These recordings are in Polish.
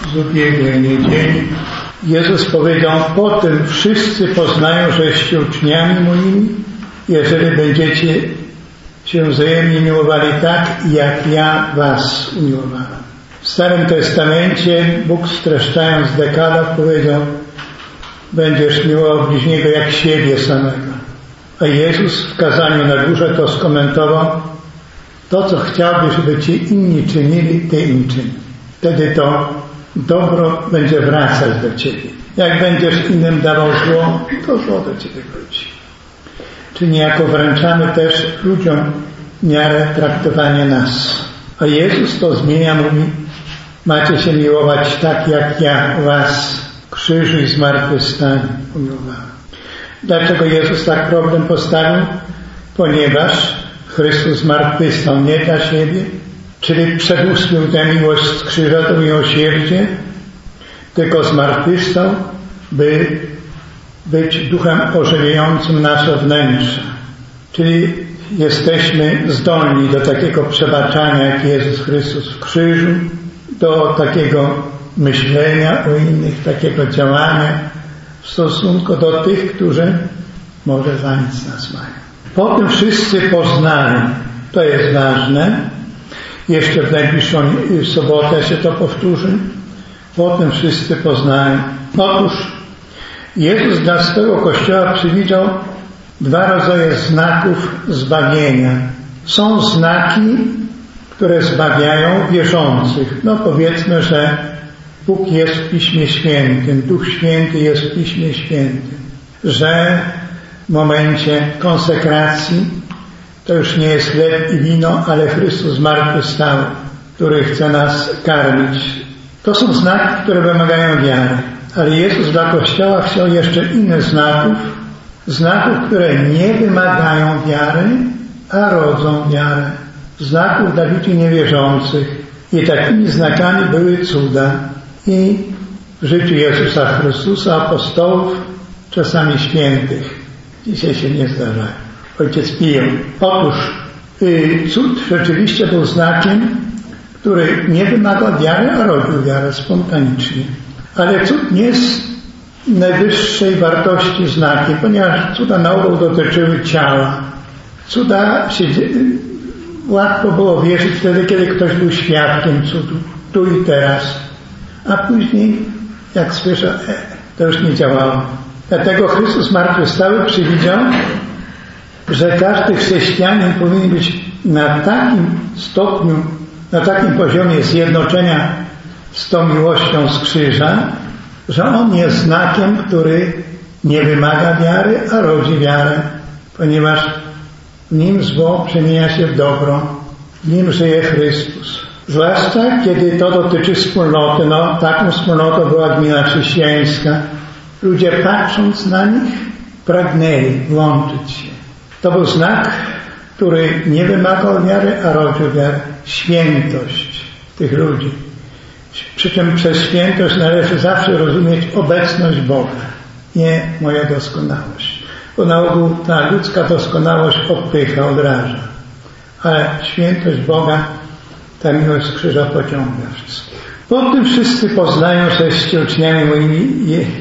z ubiegłej niedzieli. Jezus powiedział: potem wszyscy poznają, żeście uczniami moimi, jeżeli będziecie się wzajemnie miłowali tak, jak ja was umiłowałem. W Starym Testamencie Bóg, streszczając dekalog, powiedział: będziesz miłował bliźniego jak siebie samego. A Jezus w kazaniu na górze to skomentował: to, co chciałby, żeby ci inni czynili, ty im czyń. Wtedy to dobro będzie wracać do ciebie. Jak będziesz innym dawał zło, to zło do ciebie wróci. Czy niejako wręczamy też ludziom miarę traktowania nas. A Jezus to zmienia, mówi: macie się miłować tak, jak ja was w krzyżu i zmartwychwstaniu umiłowałem. Dlaczego Jezus tak problem postawił? Ponieważ Chrystus zmartwychwstał nie dla siebie, czyli przedustił tę miłość z krzyża, to miłosierdzie, tylko zmartwychwstał, by być duchem ożywiającym nasze wnętrze. Czyli jesteśmy zdolni do takiego przebaczania, jak Jezus Chrystus w krzyżu, do takiego myślenia o innych, takiego działania w stosunku do tych, którzy może za nic nas mają. Potem wszyscy poznali, to jest ważne, jeszcze w najbliższą sobotę się to powtórzy, potem wszyscy poznają. Otóż Jezus dla swego Kościoła przewidział 2 rodzaje znaków zbawienia. Są znaki, które zbawiają wierzących. No powiedzmy, że Bóg jest w Piśmie Świętym, Duch Święty jest w Piśmie Świętym, że w momencie konsekracji to już nie jest chleb i wino, ale Chrystus zmartwychwstały, który chce nas karmić. To są znaki, które wymagają wiary. Ale Jezus dla Kościoła chciał jeszcze innych znaków, które nie wymagają wiary, a rodzą wiarę. Znaków dla ludzi niewierzących. I takimi znakami były cuda. I w życiu Jezusa Chrystusa, apostołów, czasami świętych. Dzisiaj się nie zdarzają. Ojciec Pio. Otóż cud rzeczywiście był znakiem, który nie wymagał wiary, a rodził wiarę spontanicznie. Ale cud nie jest najwyższej wartości znakiem, ponieważ cuda na ogół dotyczyły ciała. Cuda łatwo było wierzyć wtedy, kiedy ktoś był świadkiem cudu, tu i teraz. A później, jak słyszę, to już nie działało. Dlatego Chrystus zmartwychwstały przewidział, że każdy chrześcijanin powinien być na takim stopniu, na takim poziomie zjednoczenia z tą miłością z krzyża, że on jest znakiem, który nie wymaga wiary, a rodzi wiarę, ponieważ w nim zło przemienia się w dobro, w nim żyje Chrystus. Zwłaszcza kiedy to dotyczy wspólnoty, taką wspólnotą była gmina chrześcijańska. Ludzie patrząc na nich pragnęli włączyć się. To był znak, który nie wymagał wiary, a rodził wiarę. Świętość tych ludzi. Przy czym przez świętość należy zawsze rozumieć obecność Boga, nie moja doskonałość. Bo na ogół ta ludzka doskonałość odpycha, odraża. Ale świętość Boga, ta miłość z krzyża pociąga wszystkich. Potem wszyscy poznają, żeście uczniami moimi,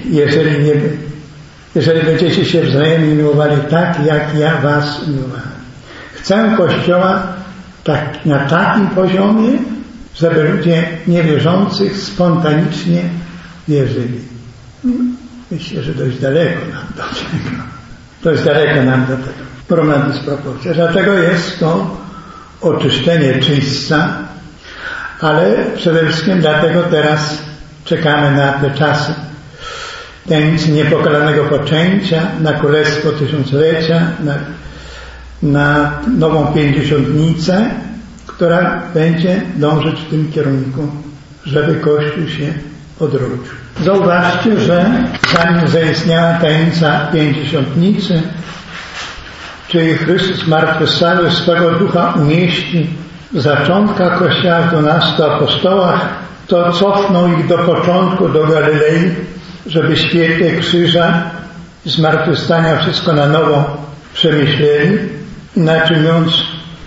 jeżeli będziecie się wzajemnie miłowali tak, jak ja was miłowałem. Chcę Kościoła na takim poziomie, żeby ludzie niewierzących spontanicznie wierzyli. Myślę, że dość daleko nam do tego. Dość daleko nam do tego. Problem dysproporcji. Dlatego jest to oczyszczenie czyśćca, ale przede wszystkim dlatego teraz czekamy na te czasy tajemnicy niepokalanego poczęcia, na Królestwo Tysiąclecia, na nową pięćdziesiątnicę, która będzie dążyć w tym kierunku, żeby Kościół się odrodził. Zauważcie, że zanim zaistniała tajemnica pięćdziesiątnicy, czyli Chrystus zmartwychwstały swego ducha umieści w zaczątkach Kościoła w 12 apostołach, to cofnął ich do początku, do Galilei, żeby święte krzyża i zmartwychwstania wszystko na nowo przemyśleli. Inaczej mówiąc,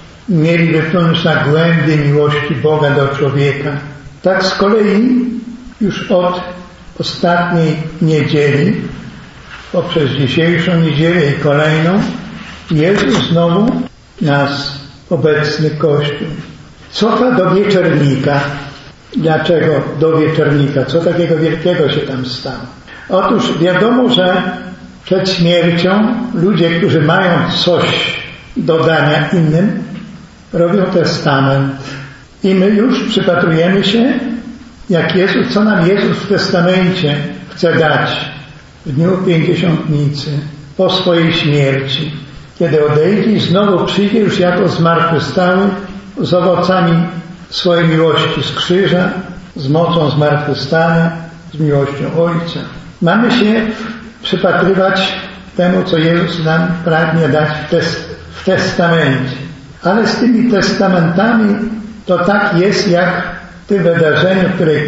mieli wypłynąć na głębie miłości Boga do człowieka. Tak z kolei już od ostatniej niedzieli, poprzez dzisiejszą niedzielę i kolejną, Jezus znowu nas, obecny Kościół, cofa do wieczernika. Dlaczego do wieczernika? Co takiego wielkiego się tam stało? Otóż wiadomo, że przed śmiercią ludzie, którzy mają coś do dania innym, robią testament. I my już przypatrujemy się, jak Jezus, co nam Jezus w testamencie chce dać w dniu Pięćdziesiątnicy, po swojej śmierci, kiedy odejdzie i znowu przyjdzie już jako zmartwychwstały z owocami swojej miłości z krzyża, z mocą zmartwychwstania, z miłością Ojca. Mamy się przypatrywać temu, co Jezus nam pragnie dać w testamencie. Ale z tymi testamentami to tak jest, jak w tym wydarzeniu,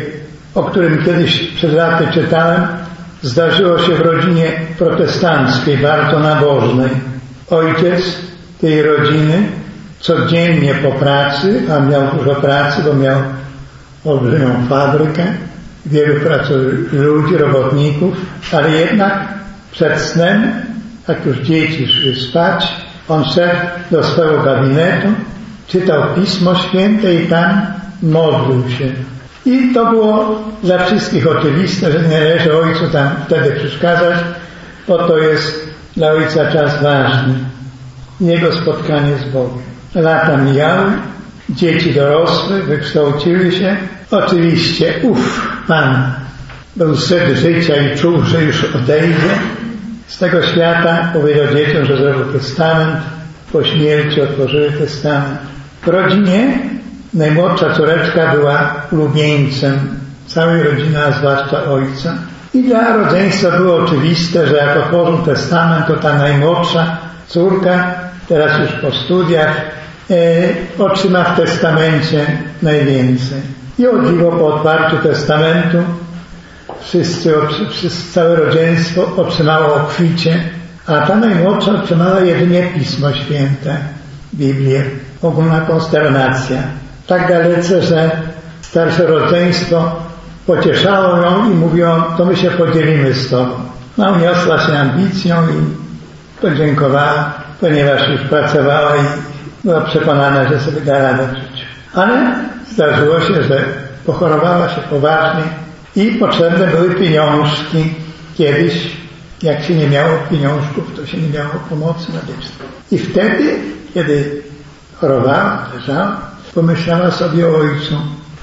o którym kiedyś przed laty czytałem, zdarzyło się w rodzinie protestanckiej, bardzo nabożnej. Ojciec tej rodziny codziennie po pracy, a miał dużo pracy, bo miał olbrzymią fabrykę, wielu ludzi, robotników, ale jednak przed snem, jak już dzieci szły spać, on szedł do swego gabinetu, czytał Pismo Święte i tam modlił się. I to było dla wszystkich oczywiste, że nie należy Ojcu tam wtedy przeszkadzać, bo to jest dla Ojca czas ważny. Jego spotkanie z Bogiem. Lata mijały, dzieci dorosły, wykształciły się. Oczywiście Pan był syt życia i czuł, że już odejdzie z tego świata. Powiedział dzieciom, że zrobił testament. Po śmierci otworzyły testament. W rodzinie najmłodsza córeczka była ulubieńcem całej rodziny, a zwłaszcza ojca. I dla rodzeństwa było oczywiste, że jak otworzył testament, to ta najmłodsza córka, teraz już po studiach, otrzyma w testamencie najwięcej. I o dziwo po otwarciu testamentu całe rodzeństwo otrzymało obficie, a ta najmłodsza otrzymała jedynie Pismo Święte, Biblię, ogólna konsternacja. Tak dalece, że starsze rodzeństwo pocieszało ją i mówiło, to my się podzielimy z tobą. No, uniosła się ambicją i podziękowała, ponieważ już pracowała i była przekonana, że sobie da radę w życiu. Ale zdarzyło się, że pochorowała się poważnie i potrzebne były pieniążki. Kiedyś, jak się nie miało pieniążków, to się nie miało pomocy medycznej. I wtedy, kiedy chorowała, leżała, pomyślała sobie o Ojcu,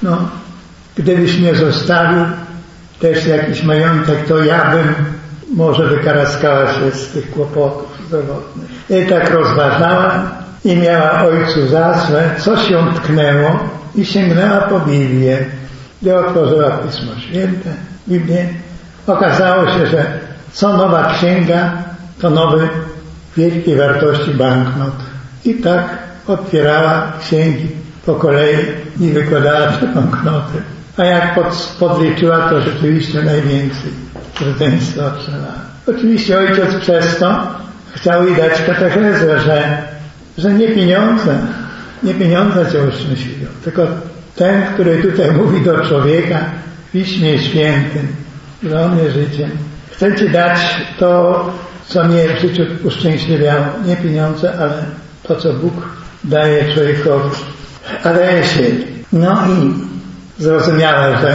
gdybyś mnie zostawił też jakiś majątek, to ja bym może wykaraskała się z tych kłopotów zdrowotnych. I tak rozważała i miała Ojcu za złe, coś ją tknęło i sięgnęła po Biblię. Gdy otworzyła Pismo Święte, Biblię, okazało się, że co nowa księga, to nowy wielkiej wartości banknot. I tak otwierała księgi po kolei i wykładała te banknoty. A jak podliczyła, to rzeczywiście najwięcej rodzeństwa otrzymała. Oczywiście ojciec przez to chciał jej dać katechezę, że nie pieniądze cię uszczęśliwią, tylko ten, który tutaj mówi do człowieka w Piśmie Świętym, że on jest życiem. Chcę ci dać to, co mnie w życiu uszczęśliwiało. Nie pieniądze, ale to, co Bóg daje człowiekowi. A daje siebie. No i zrozumiała, że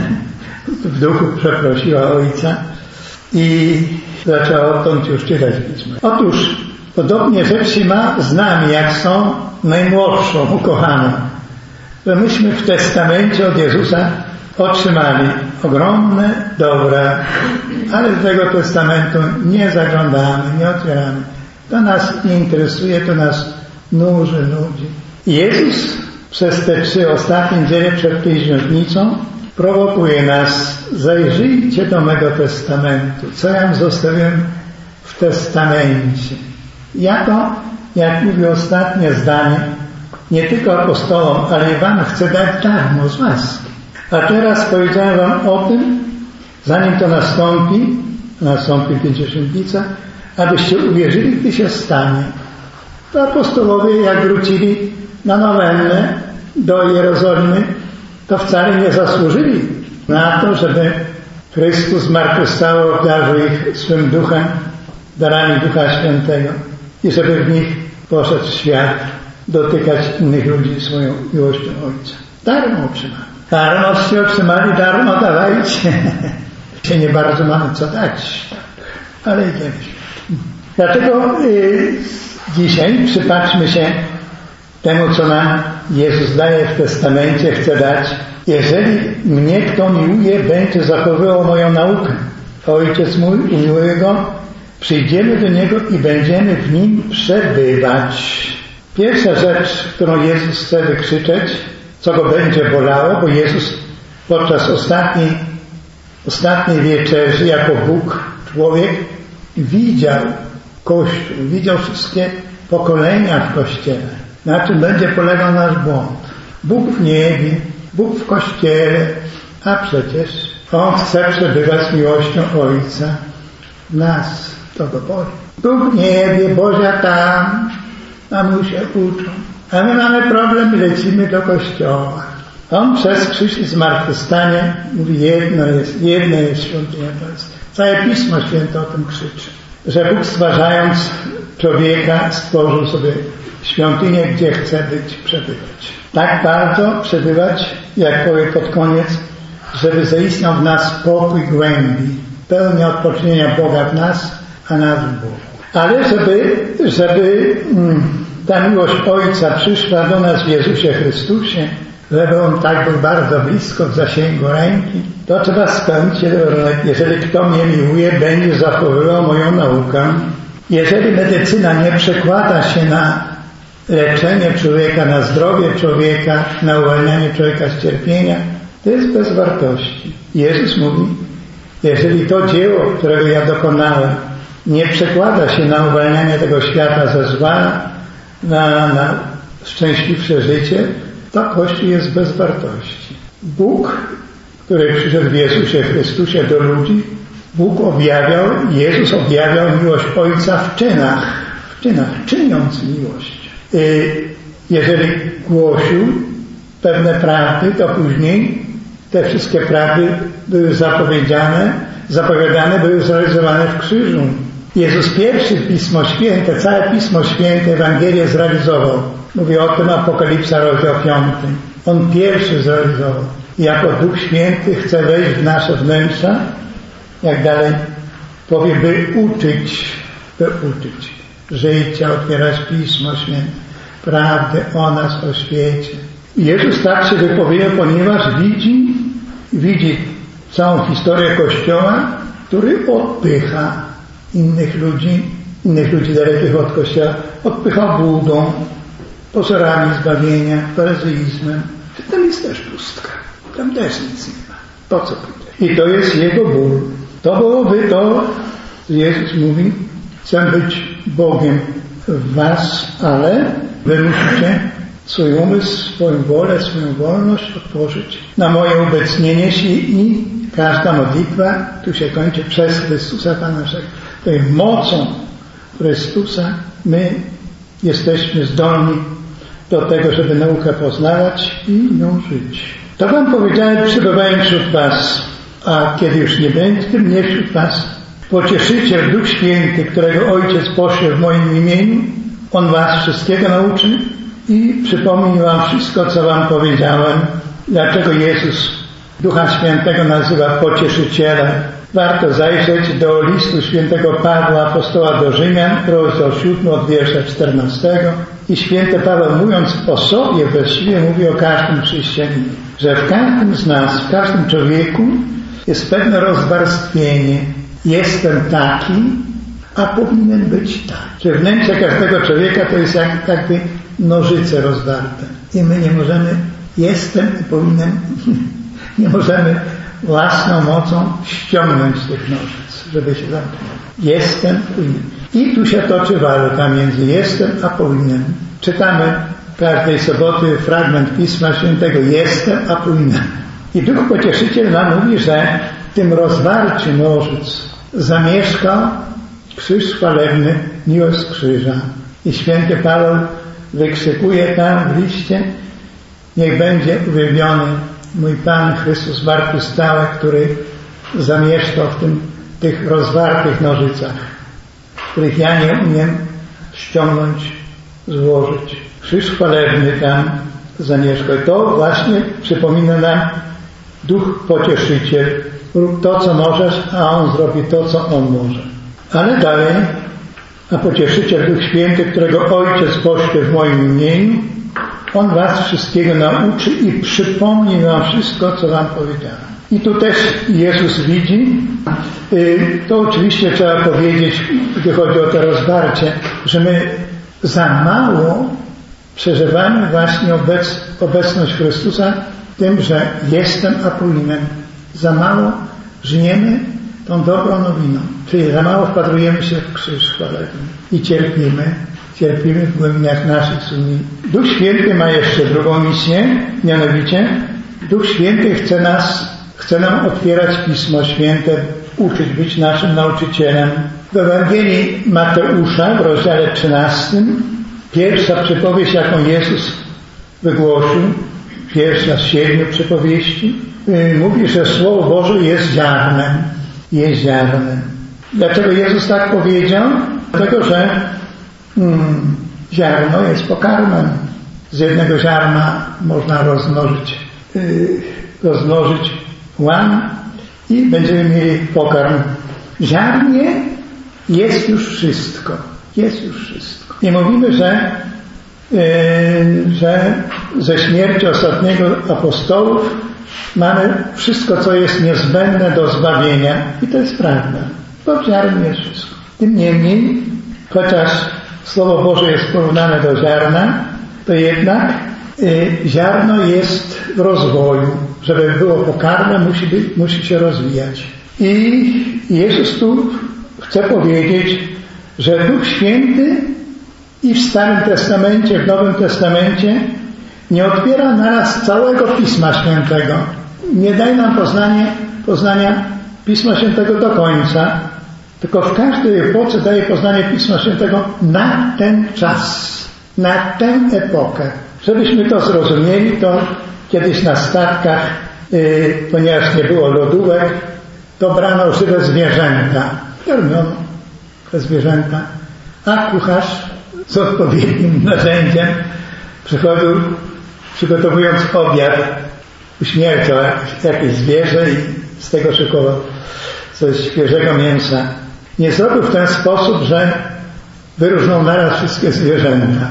w duchu przeprosiła ojca i zaczęła odtąd już czytać Pismo. Otóż podobnie rzecz się ma z nami, jak są najmłodszą, ukochaną. Że myśmy w testamencie od Jezusa otrzymali ogromne dobra, ale z tego testamentu nie zaglądamy, nie otwieramy. To nas nie interesuje, to nas nudzi. Jezus przez te 3 ostatnie niedziele przed Pięćdziesiątnicą prowokuje nas. Zajrzyjcie do mego testamentu. Co ja zostawiłem w testamencie? Ja to, jak mówię ostatnie zdanie, nie tylko apostołom, ale i wam chcę dać darmo z łaski. A teraz powiedziałem wam o tym, zanim to nastąpi Pięćdziesiątnica, abyście uwierzyli, gdy się stanie. To apostołowie, jak wrócili na nowennę do Jerozolimy, to wcale nie zasłużyli na to, żeby Chrystus zmartwychwstały obdarzył ich swym duchem, darami Ducha Świętego i żeby w nich poszedł świat dotykać innych ludzi swoją miłością Ojca. Darmo otrzymali. Darmoście otrzymali, darmo dawajcie. Się nie bardzo mamy co dać, tak, ale idziemy świat. Dlatego dzisiaj przypatrzmy się temu, co nam Jezus daje w testamencie, chce dać. Jeżeli mnie kto miłuje, będzie zachowywał moją naukę. Ojciec mój umiłuje go, przyjdziemy do Niego i będziemy w Nim przebywać. Pierwsza rzecz, którą Jezus chce wykrzyczeć, co go będzie bolało, bo Jezus podczas ostatniej wieczerzy jako Bóg, człowiek, widział Kościół, widział wszystkie pokolenia w Kościele. Na czym będzie polegał nasz błąd? Bóg w niebie, Bóg w Kościele, a przecież On chce przebywać z miłością Ojca w nas. To go boli. Bóg w niebie, Bozia tam, a my się uczą. A my mamy problem, lecimy do Kościoła. On przez krzyż i zmartwychwstanie mówi, jedno jest świątynia. Całe Pismo Święte o tym krzyczy. Że Bóg, stwarzając człowieka, stworzył sobie świątynię, gdzie chce przebywać. Tak bardzo przebywać, jak powie pod koniec, żeby zaistniał w nas pokój głębi, pełnia odpocznienia Boga w nas, a nas w Bogu. Ale żeby ta miłość Ojca przyszła do nas w Jezusie Chrystusie, żeby On tak był bardzo blisko, w zasięgu ręki, to trzeba spełnić jeden warunek. Jeżeli kto mnie miłuje, będzie zachowywał moją naukę. Jeżeli medycyna nie przekłada się na leczenie człowieka, na zdrowie człowieka, na uwalnianie człowieka z cierpienia, to jest bez wartości. Jezus mówi, jeżeli to dzieło, którego ja dokonałem, nie przekłada się na uwalnianie tego świata ze zła, na szczęśliwsze życie, to Kościół jest bez wartości. Bóg, który przyszedł w Jezusie Chrystusie do ludzi, Jezus objawiał miłość Ojca w czynach, czyniąc miłość. Jeżeli głosił pewne prawdy, to później te wszystkie prawdy były zapowiadane, były zrealizowane w krzyżu. Jezus pierwszy Pismo Święte, całe Pismo Święte, Ewangelię zrealizował. Mówi o tym Apokalipsa, rozdział 5. On pierwszy zrealizował. Jako Duch Święty chce wejść w nasze wnętrza, jak dalej powie, by uczyć życia, otwierać Pismo Święte, prawdę o nas, o świecie. Jezus tak się wypowiedział, ponieważ widzi całą historię Kościoła, który odpycha innych ludzi dalekich od Kościoła, odpycha budą, pozorami zbawienia, faryzeizmem. Tam jest też pustka. Tam też nic nie ma. Po co pójdę? I to jest Jego ból. To byłoby to, Jezus mówi, chcę być Bogiem w was, ale wy musicie swój umysł, swoją wolę, swoją wolność otworzyć na moje obecnienie się i każda modlitwa tu się kończy przez Chrystusa Pana naszego. Tej mocą Chrystusa my jesteśmy zdolni do tego, żeby naukę poznawać i nią żyć. To wam powiedziałem, przebywając wśród was, a kiedy już nie będę, mnie wśród was Pocieszyciel, Duch Święty, którego Ojciec pośle w moim imieniu, On was wszystkiego nauczy i przypomni wam wszystko, co wam powiedziałem. Dlaczego Jezus Ducha Świętego nazywa Pocieszycielem? Warto zajrzeć do listu świętego Pawła, apostoła do Rzymian, rozdział 7 od wiersza 14. I święty Paweł, mówiąc o sobie właściwie, mówi o każdym chrześcijaninie, że w każdym z nas, w każdym człowieku jest pewne rozwarstwienie. Jestem taki, a powinien być tak. Że wnętrze każdego człowieka to jest jakby nożyce rozwarte. I my nie możemy, nie możemy własną mocą ściągnąć tych nożyc, żeby się zamknąć. Jestem, powinien. I tu się toczy walka między jestem a powinien. Czytamy każdej soboty fragment Pisma Świętego. Jestem, a powinien. I Duch Pocieszyciel nam mówi, że w tym rozwarciu nożyc zamieszka krzyż chwalebny, miłość krzyża. I święty Paweł wykrzykuje tam w liście: niech będzie uwielbiony mój Pan Chrystus zmartwychwstały, który zamieszkał w tych rozwartych nożycach, których ja nie umiem ściągnąć, złożyć. Krzyż chwalebny tam zamieszkał. To właśnie przypomina nam Duch Pocieszyciel. Rób to, co możesz, a On zrobi to, co On może. Ale dalej, a Pocieszyciel, Duch Święty, którego Ojciec pośle w moim imieniu, On was wszystkiego nauczy i przypomni wam wszystko, co wam powiedziałem. I tu też Jezus widzi, to oczywiście trzeba powiedzieć, gdy chodzi o to rozwarcie, że my za mało przeżywamy właśnie obecność Chrystusa tym, że jestem Apollinem. Za mało żyjemy tą dobrą nowiną. Czyli za mało wpatrujemy się w krzyż chwalebny i cierpimy w głębinach naszych sumień. Duch Święty ma jeszcze drugą misję, mianowicie Duch Święty chce nam otwierać Pismo Święte, uczyć, być naszym nauczycielem. W Ewangelii Mateusza w rozdziale 13 pierwsza przypowieść, jaką Jezus wygłosił, pierwsza z 7 przypowieści, mówi, że Słowo Boże jest ziarnem. Jest ziarnem. Dlaczego Jezus tak powiedział? Dlatego, że ziarno jest pokarmem. Z jednego ziarna można rozmnożyć łan i będziemy mieli pokarm. W ziarnie jest już wszystko. Jest już wszystko. I mówimy, że ze śmierci ostatniego apostołów mamy wszystko, co jest niezbędne do zbawienia. I to jest prawda. Bo w ziarnie jest wszystko. Tym niemniej, chociaż Słowo Boże jest porównane do ziarna, to jednak ziarno jest w rozwoju. Żeby było pokarmem, musi się rozwijać. I Jezus tu chce powiedzieć, że Duch Święty i w Starym Testamencie, w Nowym Testamencie nie otwiera naraz całego Pisma Świętego. Nie daje nam poznania Pisma Świętego do końca, tylko w każdej epoce daje poznanie Pisma Świętego na ten czas, na tę epokę. Żebyśmy to zrozumieli, to kiedyś na statkach, ponieważ nie było lodówek, to brano żywe zwierzęta. Karmiono te zwierzęta, a kucharz z odpowiednim narzędziem przychodził, przygotowując obiad, uśmiercał jakieś zwierzę i z tego szykował coś świeżego mięsa. Nie zrobił w ten sposób, że wyróżniał naraz wszystkie zwierzęta.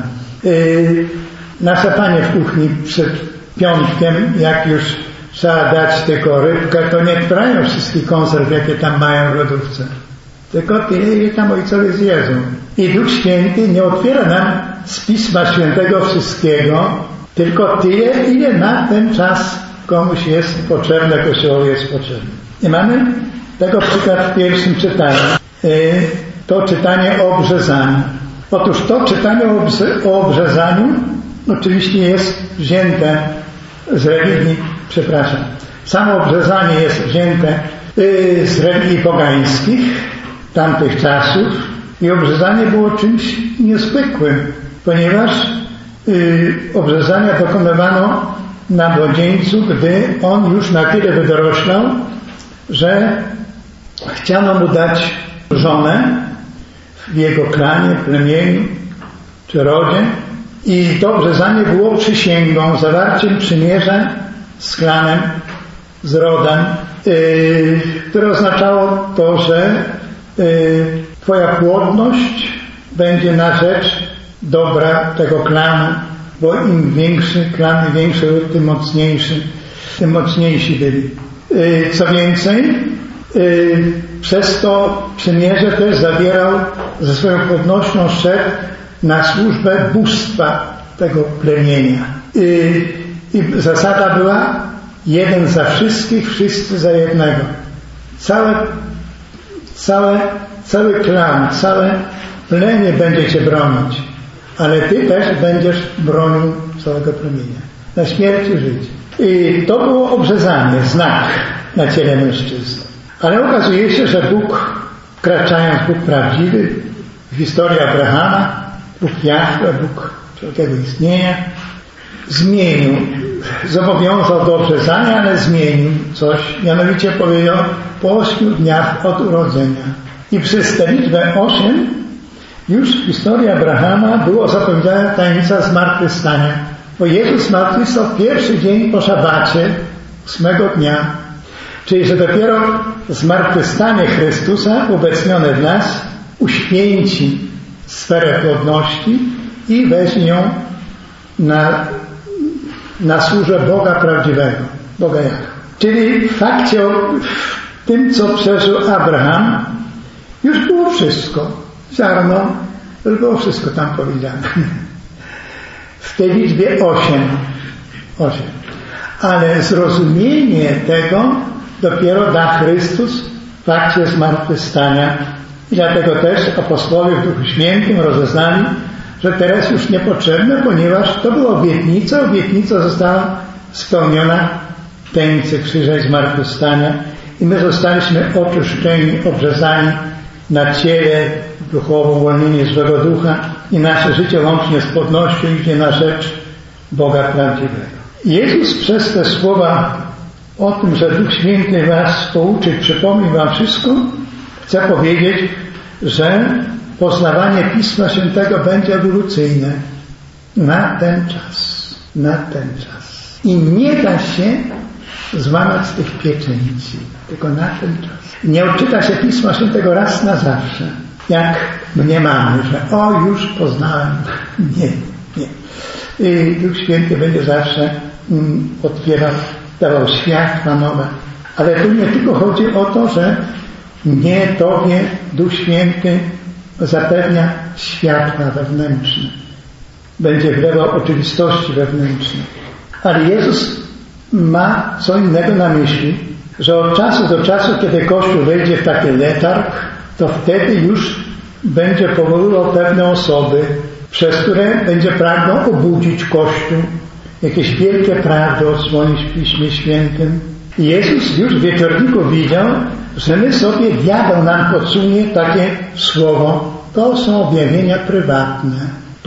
Nasza Pani w kuchni przed piątkiem, jak już trzeba dać tylko rybkę, to nie trają wszystkich konserw, jakie tam mają w lodówce. Tylko tyle, ile tam ojcowie zjedzą. I Duch Święty nie otwiera nam z Pisma Świętego wszystkiego, tylko tyle, ile na ten czas komuś jest potrzebne, Kościołowi jest potrzebne. I mamy tego przykład w pierwszym czytaniu. To czytanie o obrzezaniu. Otóż to czytanie o obrzezaniu oczywiście jest wzięte z religii, samo obrzezanie jest wzięte z religii pogańskich tamtych czasów i obrzezanie było czymś niezwykłym, ponieważ obrzezania dokonywano na młodzieńcu, gdy on już na tyle wydoroślał, że chciano mu dać żonę w jego klanie, plemieniu czy rodzie i to obrzezanie było przysięgą, zawarciem przymierza z klanem, z rodem, które oznaczało to, że twoja płodność będzie na rzecz dobra tego klanu, bo im większy klan, im większy ród, tym mocniejsi byli. Co więcej, przez to przymierze też zawierał ze swoją płodnością szedł na służbę bóstwa tego plemienia. I zasada była jeden za wszystkich, wszyscy za jednego. Cały klan, całe plemię będzie cię bronić, ale ty też będziesz bronił całego plemienia. Na śmierć i życie. I to było obrzezanie, znak na ciele mężczyzny. Ale okazuje się, że Bóg, wkraczając, Bóg prawdziwy, w historii Abrahama, Bóg Jahwe, Bóg wszelkiego istnienia, zmienił zobowiązał do obrzezania, ale zmienił coś. Mianowicie powiedział po 8 dniach od urodzenia. I przez tę liczbę 8 już w historii Abrahama było zapowiedziana tajemnica zmartwychwstania. Bo Jezus zmartwychwstał w pierwszy dzień po szabacie, 8 dnia. Czyli, że dopiero zmartwychwstanie Chrystusa ubecnione w nas uświęci sferę płodności i weźmie ją na służbę Boga prawdziwego, Boga Jahwe. Czyli w fakcie, w tym co przeżył Abraham, już było wszystko. Ziarno, już było wszystko tam powiedziane. W tej liczbie 8. Ale zrozumienie tego dopiero da Chrystus w fakcie zmartwychwstania. I dlatego też apostołowie w Duchu Świętym rozeznali, że teraz już niepotrzebne, ponieważ to była obietnica została spełniona w tajemnicy krzyża i zmartwychwstania i my zostaliśmy oczyszczeni, obrzezani na ciele, duchowo uwolnieni złego ducha i nasze życie łącznie z płodnością idzie na rzecz Boga prawdziwego. Jezus przez te słowa o tym, że Duch Święty was pouczy, przypomni wam wszystko, chce powiedzieć, że poznawanie Pisma Świętego będzie ewolucyjne na ten czas. I nie da się złamać tych pieczęci, tylko na ten czas. Nie odczyta się Pisma Świętego raz na zawsze, jak mniemamy, że już poznałem. Nie. I Duch Święty będzie zawsze otwierał, dawał światła nowe. Ale tu nie tylko chodzi o to, że nie Tobie Duch Święty zapewnia światła wewnętrzne. Będzie wlewał oczywistości wewnętrzne. Ale Jezus ma co innego na myśli, że od czasu do czasu, kiedy Kościół wejdzie w taki letarg, to wtedy już będzie powoływał pewne osoby, przez które będzie pragnął obudzić Kościół, jakieś wielkie prawdy odsłonić w Piśmie Świętym. I Jezus już w wieczorniku widział, że my sobie, diabeł nam podsunie takie słowo. To są objawienia prywatne.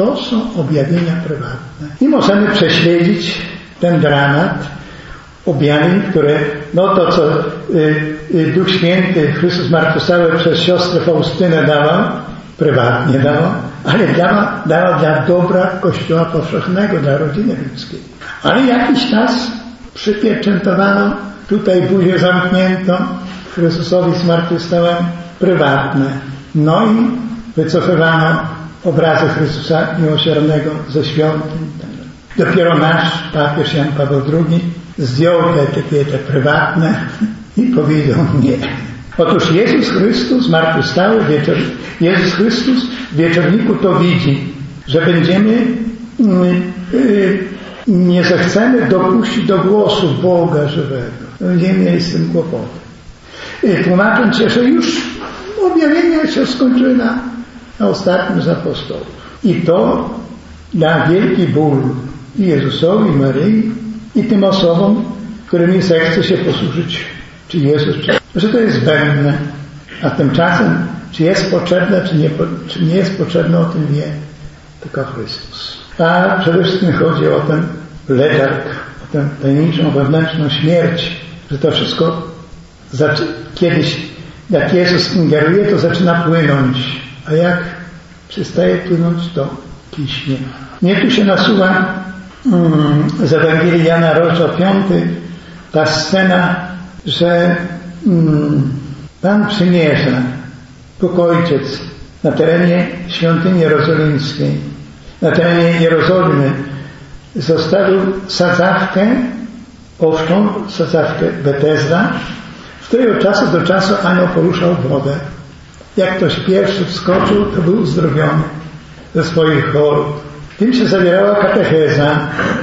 I możemy prześledzić ten dramat objawień, które, to co Duch Święty, Chrystus zmartwychwstały przez siostrę Faustynę dawał, prywatnie dawał, ale dawał dla dobra Kościoła powszechnego, dla rodziny ludzkiej. Ale jakiś czas przypieczętowano, tutaj buzię zamknięto, Chrystusowi zmartwychwstałem prywatne. No i wycofywano obrazy Chrystusa miłosiernego ze świątyń. Dopiero nasz papież Jan Paweł II zdjął te etykiety prywatne i powiedział nie. Otóż Jezus Chrystus zmartwychwstały Jezus Chrystus w wieczorniku to widzi, że nie zechcemy dopuścić do głosu Boga żywego. Będziemy mieli z tym kłopoty. Tłumacząc się, że już objawienia się skończyły na ostatnim z apostołów. I to da wielki ból i Jezusowi, i Maryi, i tym osobom, którymi zechce się posłużyć, czy Jezus, że to jest zbędne. A tymczasem, czy jest potrzebne, czy nie jest potrzebne, o tym wie tylko Chrystus. A przede wszystkim chodzi o ten letarg, o tę tajemniczą wewnętrzną śmierć, że to wszystko kiedyś, jak Jezus ingeruje, to zaczyna płynąć, a jak przestaje płynąć, to kiśnie. Mnie tu się nasuwa z Ewangelii Jana, rozdział 5, ta scena, że Pan przymierza, Bóg Ojciec, na terenie świątyni jerozolimskiej, na terenie Jerozolimy zostawił sadzawkę, owczą sadzawkę Betesda, w której od czasu do czasu anioł poruszał wodę. Jak ktoś pierwszy wskoczył, to był uzdrowiony ze swoich chorób. Tym się zawierała katecheza,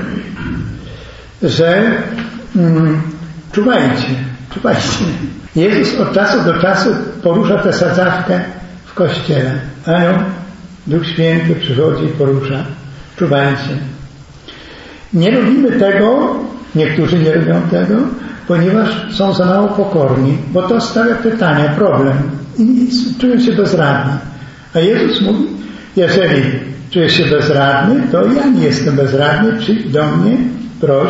że czuwajcie. Jezus od czasu do czasu porusza tę sadzawkę w Kościele. Anioł, Duch Święty przychodzi i porusza. Czuwajcie. Nie robimy tego, niektórzy nie robią tego, ponieważ są za mało pokorni, bo to stawia pytania, problem i czują się bezradni. A Jezus mówi, jeżeli czujesz się bezradny, to ja nie jestem bezradny, przyjdź do mnie, proś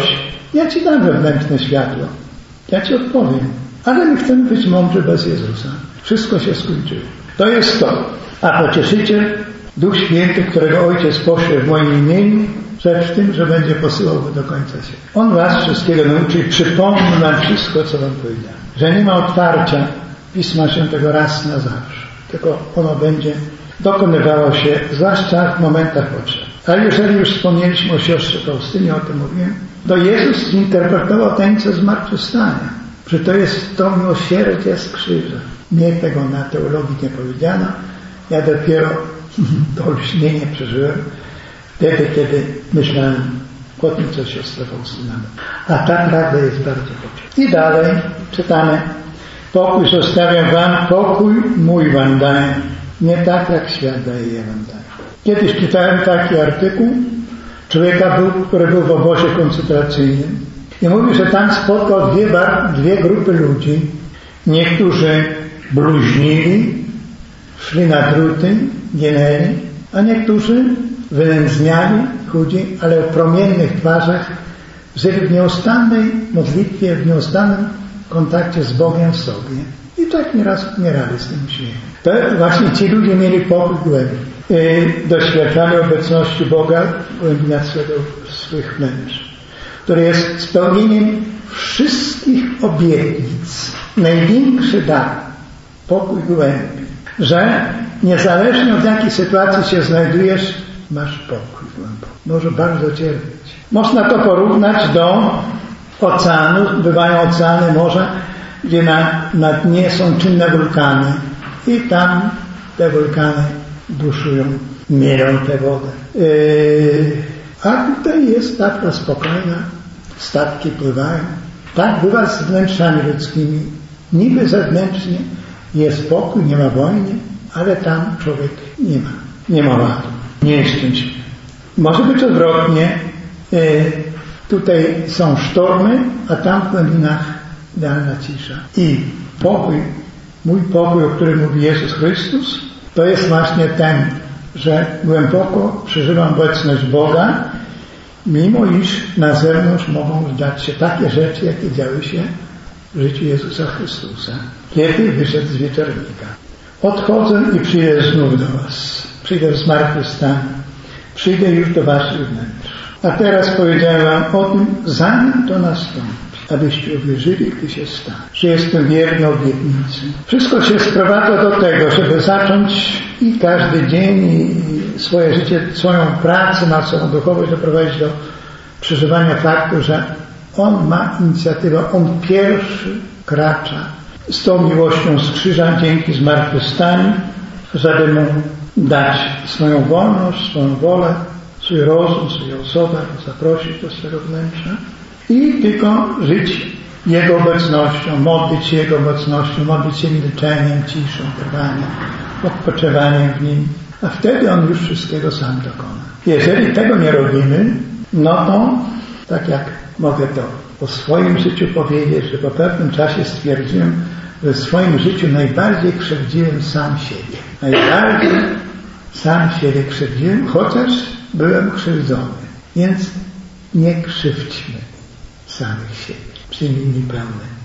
Ja Ci dam wewnętrzne światło. Ja Ci odpowiem. Ale my chcemy być mądrzy bez Jezusa. Wszystko się skończyło. To jest to. A pocieszyciel, Duch Święty, którego Ojciec pośle w moim imieniu, rzecz w tym, że będzie posyłał do końca świata. On was wszystkiego nauczy i przypomni wam wszystko, co wam powiedziałem. Że nie ma otwarcia Pisma Świętego raz na zawsze. Tylko ono będzie dokonywało się, zwłaszcza w momentach potrzeb. A jeżeli już wspomnieliśmy o siostrze Faustynie, o tym mówiłem, to Jezus zinterpretował tajemnicę zmartwychwstania, że to jest to miłosierdzie z krzyża. Mnie tego na teologii nie powiedziano. Ja dopiero to olśnienie przeżyłem wtedy, kiedy myślałem o tym, co siostra Faustyna. A ta prawda jest bardzo potrzebna. I dalej czytamy: pokój zostawiam wam, pokój mój wam daję. Nie tak, jak świat daje, ja wam daję. Kiedyś czytałem taki artykuł człowieka, który był w obozie koncentracyjnym i mówił, że tam spotkał dwie grupy ludzi. Niektórzy bluźnili, szli na druty, ginęli, a niektórzy wynędzniali, chudzi, ale o promiennych twarzach żyli w nieustannej modlitwie, w nieustannym kontakcie z Bogiem w sobie. I tak nieraz umierali z tym śmiechem. To właśnie ci ludzie mieli pokój głębi. Doświadczali obecności Boga w głębinach swych wnętrz, który jest spełnieniem wszystkich obietnic. Największy dar, pokój głębi, że niezależnie od jakiej sytuacji się znajdujesz, masz pokój głęboki. Może bardzo cierpieć. Można to porównać do oceanu. Bywają oceany, morza, gdzie na dnie są czynne wulkany i tam te wulkany buszują, mielą tę wodę. A tutaj jest taka spokojna, statki pływają. Tak bywa z wnętrzami ludzkimi. Niby zewnętrznie jest pokój, nie ma wojny, ale tam człowiek nie ma ładu, nie jest szczęśliwy. Może być odwrotnie. Tutaj są sztormy, a tam w głębinach idealna cisza. I pokój, mój pokój, o którym mówi Jezus Chrystus, to jest właśnie ten, że głęboko przeżywam obecność Boga, mimo iż na zewnątrz mogą dziać się takie rzeczy, jakie działy się w życiu Jezusa Chrystusa, kiedy wyszedł z wieczornika. Odchodzę i przyjdę znów do was. Przyjdę w zmartwychwstaniu. Przyjdę już do waszych wnętrz. A teraz powiedziałem wam o tym, zanim to nastąpi, abyście uwierzyli, gdy się stanie, że jestem wierny obietnicy. Wszystko się sprowadza do tego, żeby zacząć i każdy dzień i swoje życie, swoją pracę nad sobą duchowość doprowadzić do przeżywania faktu, że on ma inicjatywę, on pierwszy kracza z tą miłością z krzyża dzięki zmartwychwstaniu, żeby mu dać swoją wolność, swoją wolę, swój rozum, swoją osobę, zaprosić do swego wnętrza i tylko żyć Jego obecnością, modlić się Jego obecnością, modlić się milczeniem, ciszą, trwaniem, odpoczywaniem w Nim, a wtedy On już wszystkiego sam dokona. Jeżeli tego nie robimy, no to, tak jak mogę to o swoim życiu powiedzieć, że po pewnym czasie stwierdziłem, że w swoim życiu najbardziej krzywdziłem sam siebie. Najbardziej sam siebie krzywdziłem, chociaż byłem krzywdzony. Więc nie krzywdźmy samych siebie. Przyjmijmy pełne